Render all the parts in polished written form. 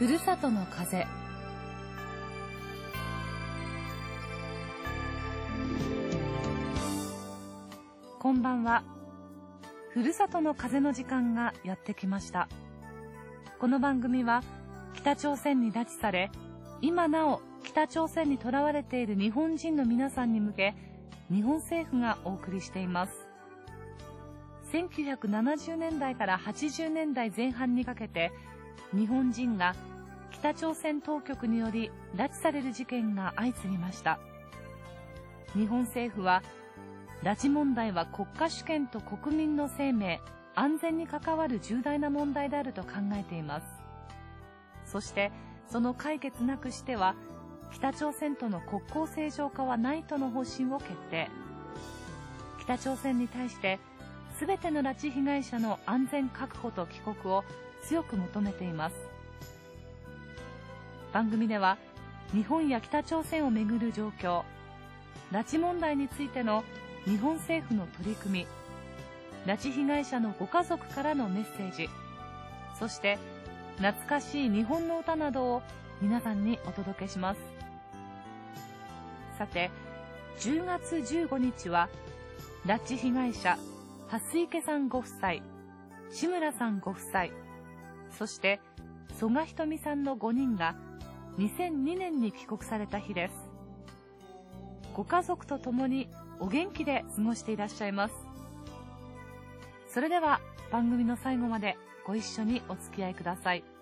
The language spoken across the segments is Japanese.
ふるさとの風。こんばんは。ふるさとの風の時間がやってきました。この番組は北朝鮮に拉致され、今なお北朝鮮にとらわれている日本人の皆さんに向け、日本政府がお送りしています。1970年代から80年代前半にかけて、日本人が北朝鮮当局により拉致される事件が相次ぎました。日本政府は、拉致問題は国家主権と国民の生命、安全に関わる重大な問題であると考えています。そして、その解決なくしては、北朝鮮との国交正常化はないとの方針を決定。北朝鮮に対して、すべての拉致被害者の安全確保と帰国を強く求めています。番組では、日本や北朝鮮をめぐる状況、拉致問題についての日本政府の取り組み、拉致被害者のご家族からのメッセージ、そして懐かしい日本の歌などを皆さんにお届けします。さて、10月15日は拉致被害者蓮池さんご夫妻、志村さんご夫妻、そして曽我ひとみさんの5人が2002年に帰国された日です。ご家族と共にお元気で過ごしていらっしゃいます。それでは番組の最後までご一緒にお付き合いください。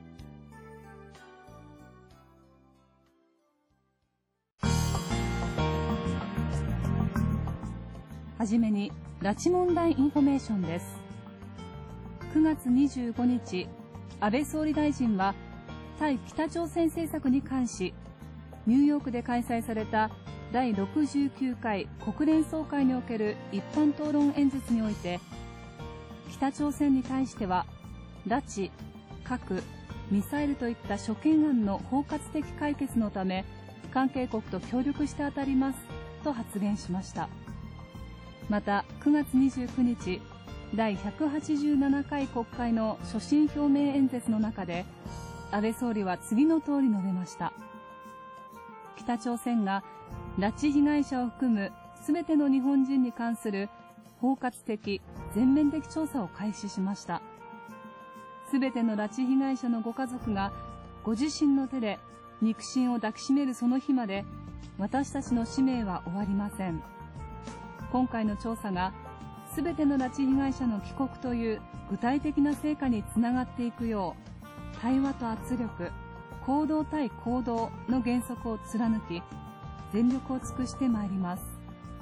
はじめに拉致問題インフォメーションです。9月25日、安倍総理大臣は対北朝鮮政策に関し、ニューヨークで開催された第69回国連総会における一般討論演説において、北朝鮮に対しては拉致、核、ミサイルといった諸懸案の包括的解決のため関係国と協力して当たりますと発言しました。また9月29日、第187回国会の所信表明演説の中で安倍総理は次の通り述べました。北朝鮮が拉致被害者を含むすべての日本人に関する包括的、全面的調査を開始しました。すべての拉致被害者のご家族がご自身の手で肉親を抱きしめるその日まで、私たちの使命は終わりません。今回の調査がすべての拉致被害者の帰国という具体的な成果につながっていくよう、対話と圧力、行動対行動の原則を貫き、全力を尽くしてまいります。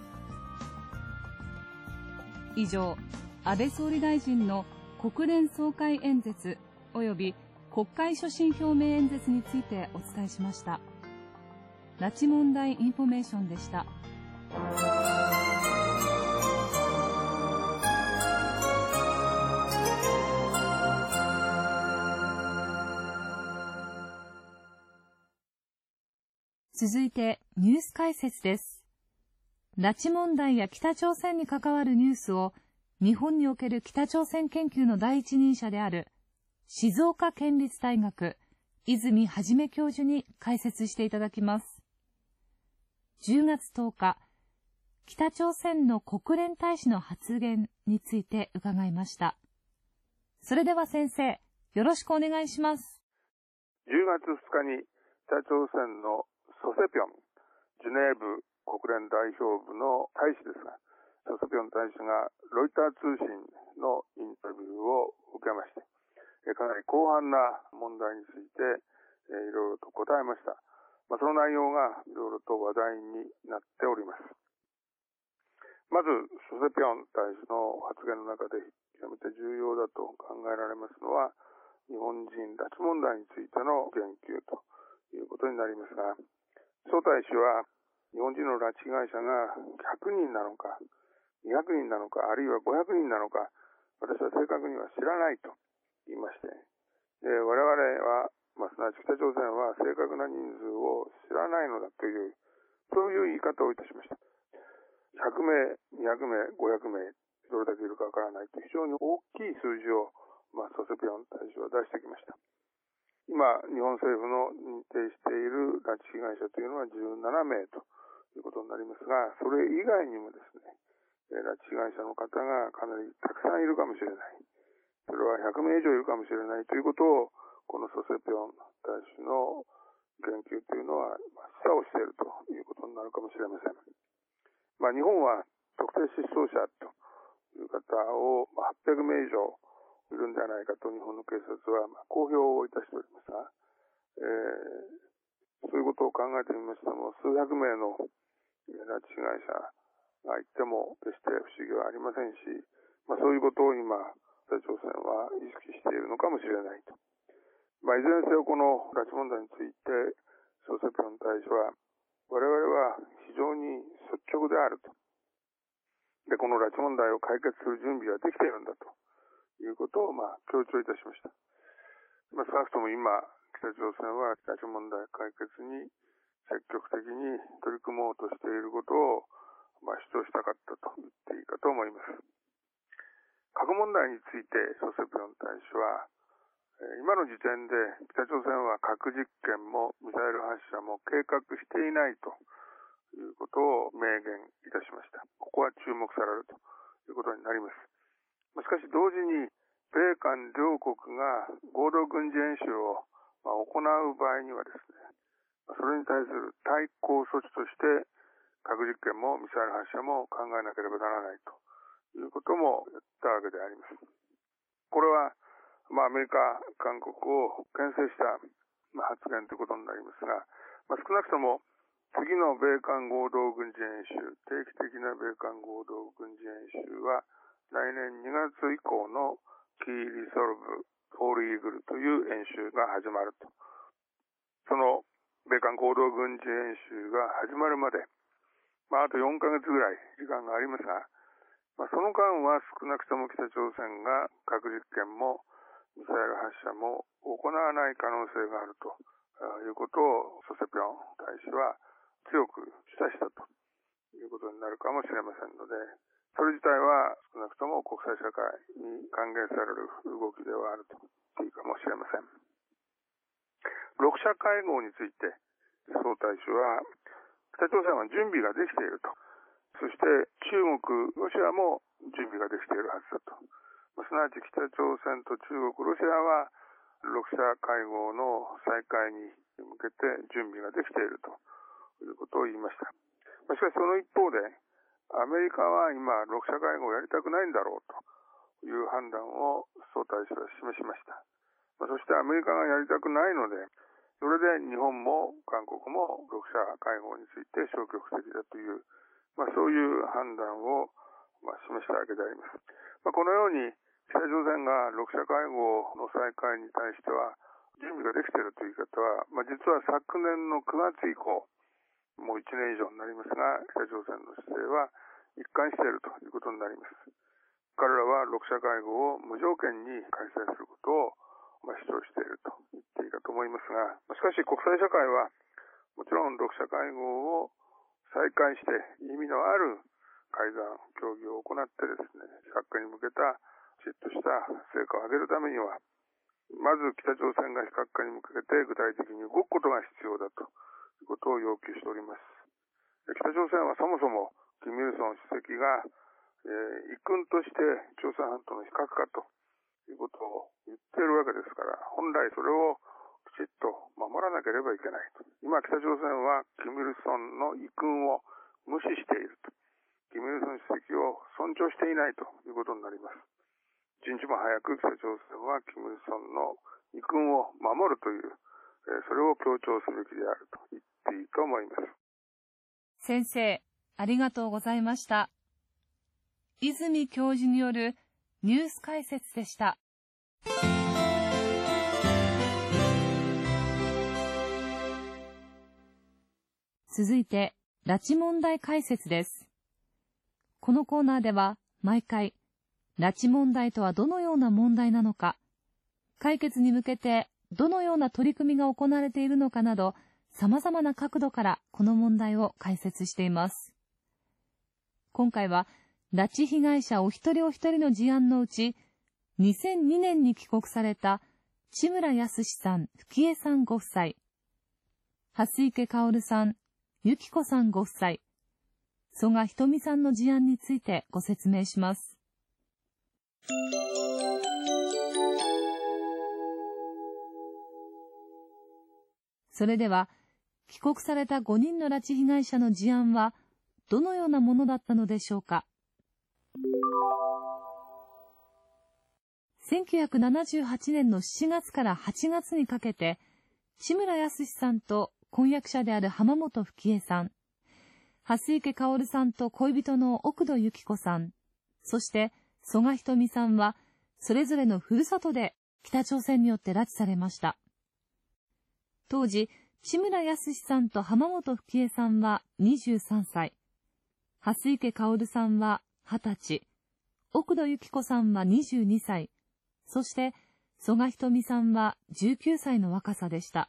以上、安倍総理大臣の国連総会演説及び国会所信表明演説についてお伝えしました。拉致問題インフォメーションでした。続いてニュース解説です。拉致問題や北朝鮮に関わるニュースを日本における北朝鮮研究の第一人者である静岡県立大学泉元教授に解説していただきます。10月10日、北朝鮮の国連大使の発言について伺いました。それでは先生、よろしくお願いします。 10月2日に北朝鮮のソセピョン、ジュネーブ国連代表部の大使ですが、ソセピョン大使がロイター通信のインタビューを受けまして、かなり広範な問題についていろいろと答えました。その内容がいろいろと話題になっております。まず、ソセピョン大使の発言の中で極めて重要だと考えられますのは、日本人拉致問題についての言及ということになりますが、ソ大使は日本人の拉致被害者が100人なのか、200人なのか、あるいは500人なのか、私は正確には知らないと言いまして、我々は、すなわち北朝鮮は正確な人数を知らないのだという、そういう言い方をいたしました。100名、200名、500名、どれだけいるかわからないという非常に大きい数字を、ソセピョン大使は出してきました。 今、日本政府の認定している拉致被害者というのは17名ということになりますが、それ以外にもですね、拉致被害者の方がかなりたくさんいるかもしれない。それは100名以上いるかもしれないということを、このソセピョン大使の言及というのは示唆をしているということになるかもしれません。日本は特定失踪者という方を800名以上いるんではないかと日本の警察は公表をいたしておりますが、そういうことを考えてみましても、数百名の拉致被害者がいても決して不思議はありませんし、そういうことを今、北朝鮮は意識しているのかもしれないと。いずれにせよこの拉致問題について、ソセピョン大使は、我々は非常に率直であると。で、この拉致問題を解決する準備はできているんだということを強調いたしました。少なくとも今、北朝鮮は拉致問題解決に積極的に取り組もうとしていることを主張したかったと言っていいかと思います。核問題についてソセピョン大使は、今の時点で北朝鮮は核実験もミサイル発射も計画していないということを明言いたしました。ここは注目されるということになります。しかし同時に米韓両国が合同軍事演習を行う場合にはですね、それに対する対抗措置として核実験もミサイル発射も考えなければならないということも言ったわけであります。これはアメリカ、韓国を牽制した発言ということになりますが、少なくとも次の米韓合同軍事演習、定期的な米韓合同軍事演習は来年2月以降のキーリソルブ・フォール・イーグルという演習が始まると。その米韓合同軍事演習が始まるまで、あと4ヶ月ぐらい時間がありますが、その間は少なくとも北朝鮮が核実験もミサイル発射も行わない可能性があるということをソセピョン大使は強く示唆したということになるかもしれませんので、それ自体は少なくとも国際社会に歓迎される動きではあると言っていいかもしれません。6者会合について宋大使は、北朝鮮は準備ができていると。そして中国、ロシアも準備ができているはずだと。すなわち北朝鮮と中国、ロシアは6者会合の再開に向けて準備ができているということを言いました。しかしその一方で、アメリカは今6者会合をやりたくないんだろうという判断を宋大使は示しました。そしてアメリカがやりたくないので、それで日本も韓国も6者会合について消極的だという、そういう判断を示したわけであります。このように北朝鮮が6者会合の再開に対しては準備ができているという言い方は、実は昨年の9月以降、もう1年以上になりますが、北朝鮮の姿勢は一貫しているということになります。彼らは6者会合を無条件に開催することを主張していると言っていいかと思いますが、しかし国際社会はもちろん6者会合を再開して意味のある会談、協議を行ってですね、非核化に向けたきちっとした成果を上げるためには、まず北朝鮮が非核化に向けて具体的に動くことが必要だということを要求しております。北朝鮮はそもそも金日成主席が、一軍として朝鮮半島の非核化ということを言っているわけですから、本来それをきちっと守らなければいけないと。今北朝鮮は金日成の意向を無視していると。金日成主席を尊重していないということになります。一日も早く北朝鮮は金日成の意向を守るという、それを強調すべきであると言っていいと思います。 先生、ありがとうございました。泉教授によるニュース解説でした。続いて、拉致問題解説です。このコーナーでは、毎回、拉致問題とはどのような問題なのか、解決に向けてどのような取り組みが行われているのかなど、様々な角度からこの問題を解説しています。今回は、拉致被害者お一人お一人の事案のうち、2002年に帰国された千村康さん、富江さんご夫妻、蓮池薫さん、由紀子さんご夫妻、曽我ひとみさんの事案についてご説明します。それでは、帰国された5人の拉致被害者の事案は、どのようなものだったのでしょうか。1978年の7月から8月にかけて、千村康さんと婚約者である浜本富江さん、蓮池薫さんと恋人の奥戸由紀子さん、そして曽我ひとみさんは、それぞれのふるさとで北朝鮮によって拉致されました。当時、千村康さんと浜本富江さんは23歳、蓮池薫さんは20歳、奥戸由紀子さんは22歳、そして曽我ひとみさんは19歳の若さでした。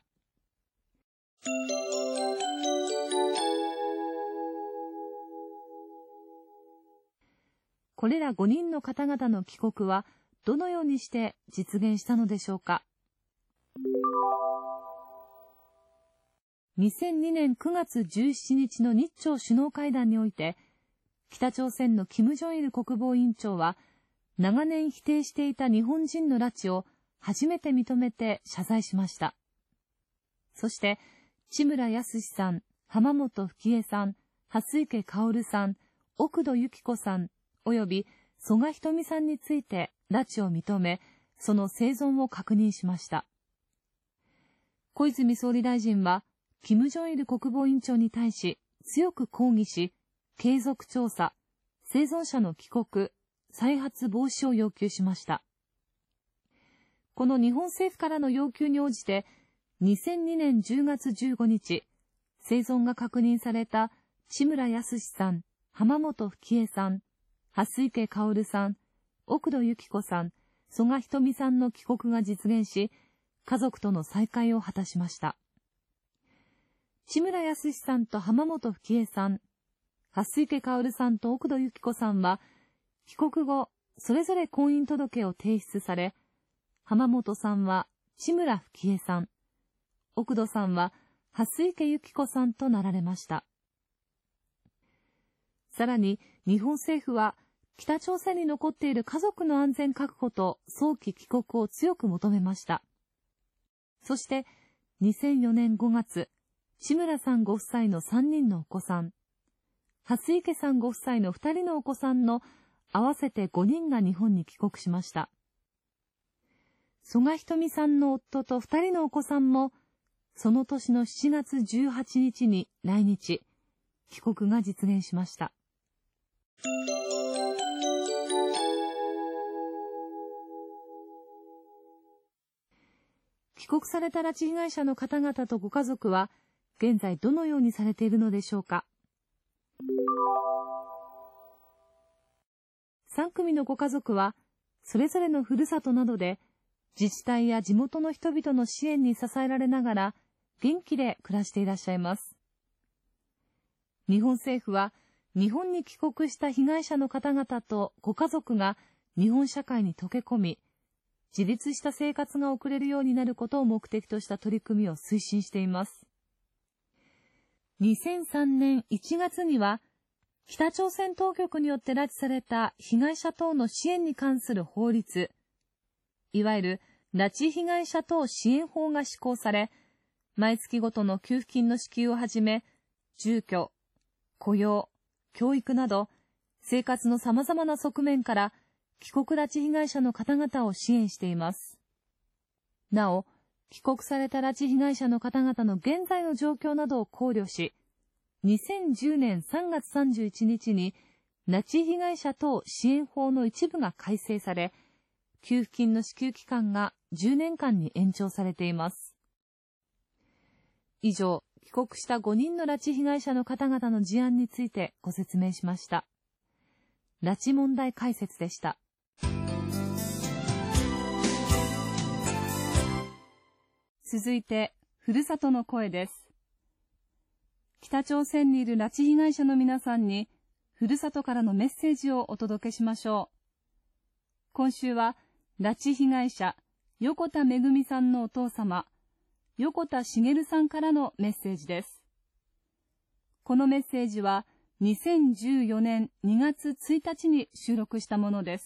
これら5人の方々の帰国はどのようにして実現したのでしょうか。2002年9月17日の日朝首脳会談において、北朝鮮の金正日国防委員長は、長年否定していた日本人の拉致を初めて認めて謝罪しました。そして、千村康さん、浜本富江さん、蓮池薫さん、奥戸由紀子さん、および曽我ひとみさんについて拉致を認め、その生存を確認しました。小泉総理大臣は、金正日国防委員長に対し強く抗議し、継続調査、生存者の帰国、再発防止を要求しました。この日本政府からの要求に応じて、2002年10月15日、生存が確認された千村康さん、浜本富江さん、蓮池薫さん、奥戸由紀子さん、曽我ひとみさんの帰国が実現し、家族との再会を果たしました。千村康さんと浜本富江さん、蓮池薫さんと奥戸由紀子さんは、帰国後、それぞれ婚姻届を提出され、浜本さんは千村富江さん、奥戸さんは蓮池由紀子さんとなられました。さらに、日本政府は、北朝鮮に残っている家族の安全確保と早期帰国を強く求めました。そして、2004年5月、千村さんご夫妻の3人のお子さん、蓮池さんご夫妻の2人のお子さんの合わせて5人が日本に帰国しました。曽我ひとみさんの夫と2人のお子さんも、その年の7月18日に来日、帰国が実現しました。帰国された拉致被害者の方々とご家族は、現在どのようにされているのでしょうか。3組のご家族は、それぞれのふるさとなどで、自治体や地元の人々の支援に支えられながら、元気で暮らしていらっしゃいます。日本政府は、日本に帰国した被害者の方々とご家族が日本社会に溶け込み、自立した生活が送れるようになることを目的とした取り組みを推進しています。2003年1月には、北朝鮮当局によって拉致された被害者等の支援に関する法律、いわゆる拉致被害者等支援法が施行され、毎月ごとの給付金の支給をはじめ、住居、雇用、教育など、生活の様々な側面から帰国拉致被害者の方々を支援しています。なお、帰国された拉致被害者の方々の現在の状況などを考慮し、2010年3月31日に、拉致被害者等支援法の一部が改正され、給付金の支給期間が10年間に延長されています。以上、帰国した5人の拉致被害者の方々の事案についてご説明しました。拉致問題解説でした。続いて、ふるさとの声です。北朝鮮にいる拉致被害者の皆さんに、ふるさとからのメッセージをお届けしましょう。今週は、拉致被害者、 横田めぐみさんのお父様、横田茂さんからのメッセージです。このメッセージは2014年2月1日に収録したものです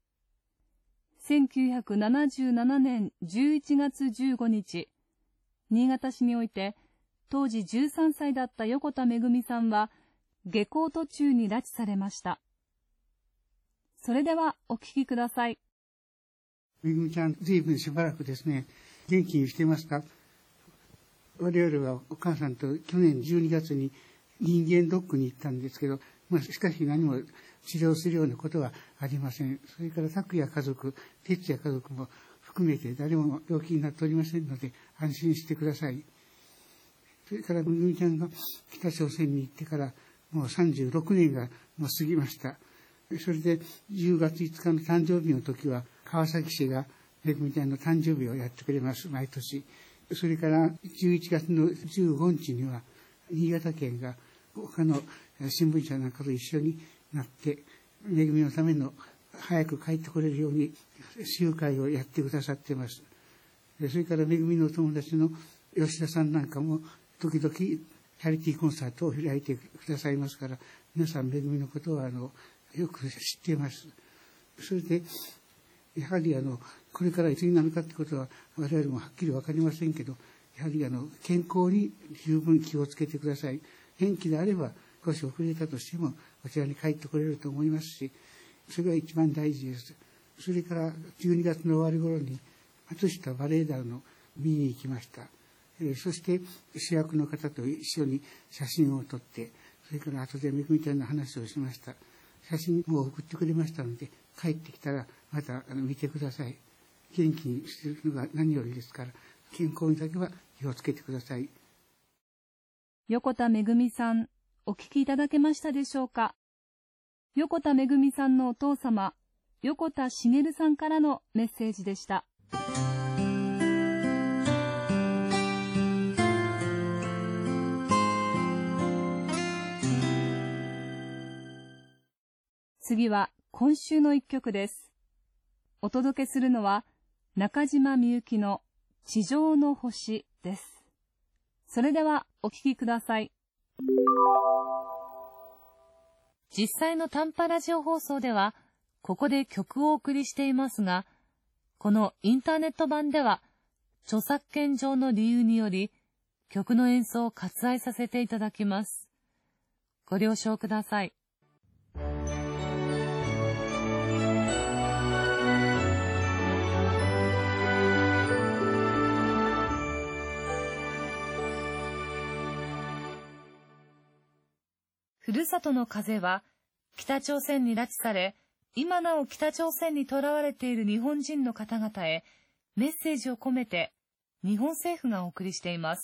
。1977年11月15日、新潟市において当時13歳だった横田めぐみさんは下校途中に拉致されました。それではお聞きください。 めぐみちゃん、ずいぶんしばらくですね、元気にしてますか？我々はお母さんと去年12月に人間ドックに行ったんですけど、しかし何も治療するようなことはありません。それから拓也家族、哲也家族も含めて誰も病気になっておりませんので安心してください。それからめぐみちゃんが北朝鮮に行ってからもう36年がもう過ぎました。それで10月5日の誕生日の時は川崎市がめぐみちゃんの誕生日をやってくれます、毎年。それから11月の15日には新潟県が他の新聞社なんかと一緒になってめぐみのための早く帰ってこれるように集会をやってくださっています。それからめぐみの友達の吉田さんなんかも時々チャリティーコンサートを開いてくださいますから、皆さんめぐみのことはよく知っています。それでやはりこれからいつになるかということは我々もはっきり分かりませんけど、やはり健康に十分気をつけてください。元気であれば少し遅れたとしてもこちらに帰ってこれると思いますし、それが一番大事です。それから12月の終わり頃に松下バレエ団の見に行きました。そして主役の方と一緒に写真を撮って、それから後でめぐみちゃんの話をしました。写真を送ってくれましたので、帰ってきたらまた見てください。元気にするのが何よりですから、健康にだけは気をつけてください。 横田めぐみさん、お聞きいただけましたでしょうか。横田めぐみさんのお父様、横田茂さんからのメッセージでした。次は今週の一曲です。お届けするのは中島みゆきの地上の星です。それではお聴きください。実際の短波ラジオ放送ではここで曲をお送りしていますが、このインターネット版では著作権上の理由により曲の演奏を割愛させていただきます。ご了承ください。ふるさとの風は北朝鮮に拉致され、今なお北朝鮮に囚われている日本人の方々へメッセージを込めて日本政府がお送りしています。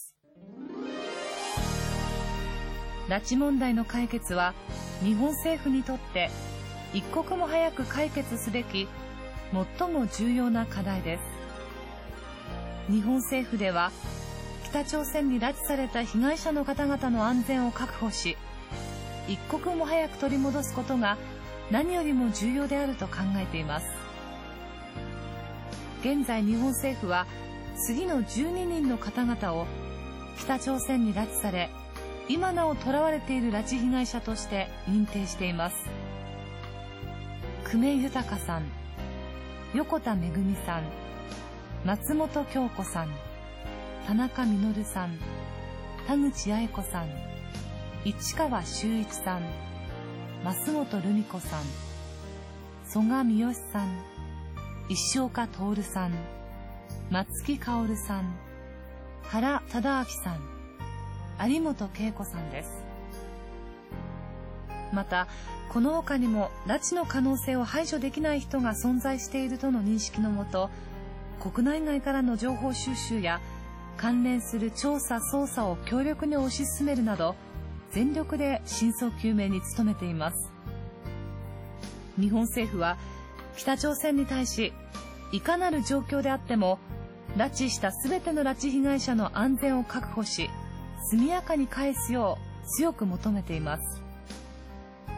拉致問題の解決は日本政府にとって一刻も早く解決すべき最も重要な課題です。日本政府では北朝鮮に拉致された被害者の方々の安全を確保し、一刻も早く取り戻すことが何よりも重要であると考えています。現在日本政府は次の12人の方々を北朝鮮に拉致され、今なお囚われている拉致被害者として認定しています。久米豊さん、横田めぐみさん、松本京子さん、田中実さん、田口八重子さん、市川修一さん、増本留美子さん、曽我三好さん、石岡徹さん、松木薫さん、原忠明さん、有本恵子さんです。またこの他にも拉致の可能性を排除できない人が存在しているとの認識のもと、国内外からの情報収集や関連する調査捜査を強力に推し進めるなど、全力で真相究明に努めています。日本政府は北朝鮮に対し、いかなる状況であっても拉致したすべての拉致被害者の安全を確保し、速やかに返すよう強く求めています。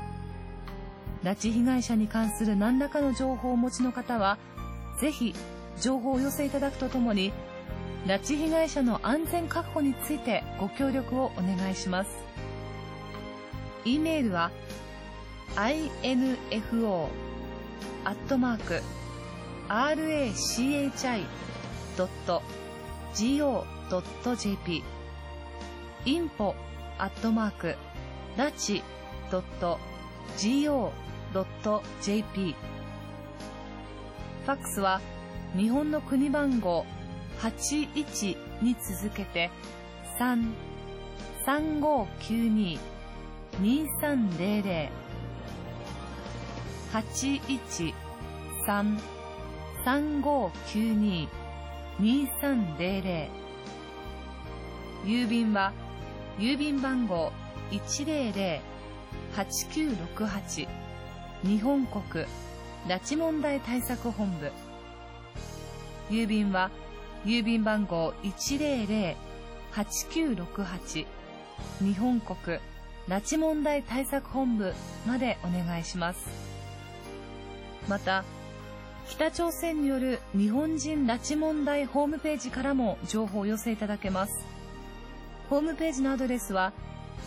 拉致被害者に関する何らかの情報をお持ちの方は、ぜひ情報をお寄せいただくとともに、拉致被害者の安全確保についてご協力をお願いします。e メールは info@rachi.go.jp info@rachi.go.jp ファックスは日本の国番号81に続けて3-3592-2300 813-3592-2300郵便は郵便番号 100-8968 日本国拉致問題対策本部。郵便は郵便番号 100-8968 日本国拉致問題対策本部までお願いします。また、北朝鮮による日本人拉致問題ホームページからも情報をお寄せいただけます。ホームページのアドレスは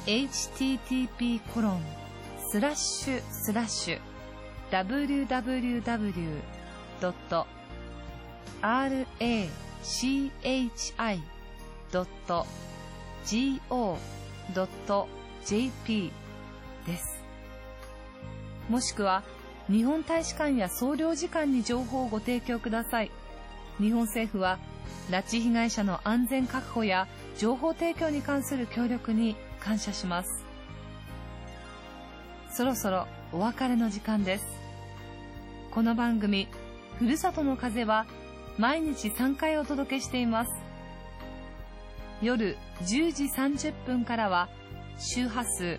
http://www.rachi.go.jp です。もしくは日本大使館や総領事館に情報をご提供ください。日本政府は拉致被害者の安全確保や情報提供に関する協力に感謝します。そろそろお別れの時間です。この番組ふるさとの風は毎日3回お届けしています。夜10時30分からは周波数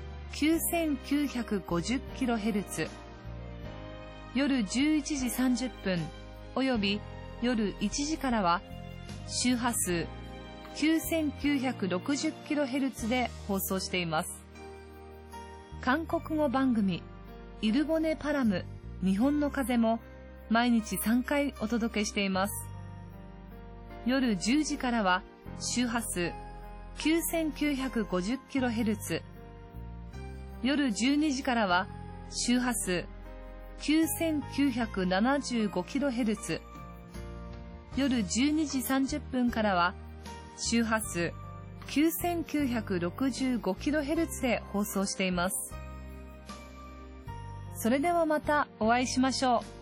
9950kHz、 夜11時30分および夜1時からは周波数 9960kHz で放送しています。韓国語番組イルボネパラム日本の風も毎日3回お届けしています。夜10時からは周波数 9950kHz、 夜12時からは周波数 9975kHz、 夜12時30分からは周波数 9965kHz で放送しています。それではまたお会いしましょう。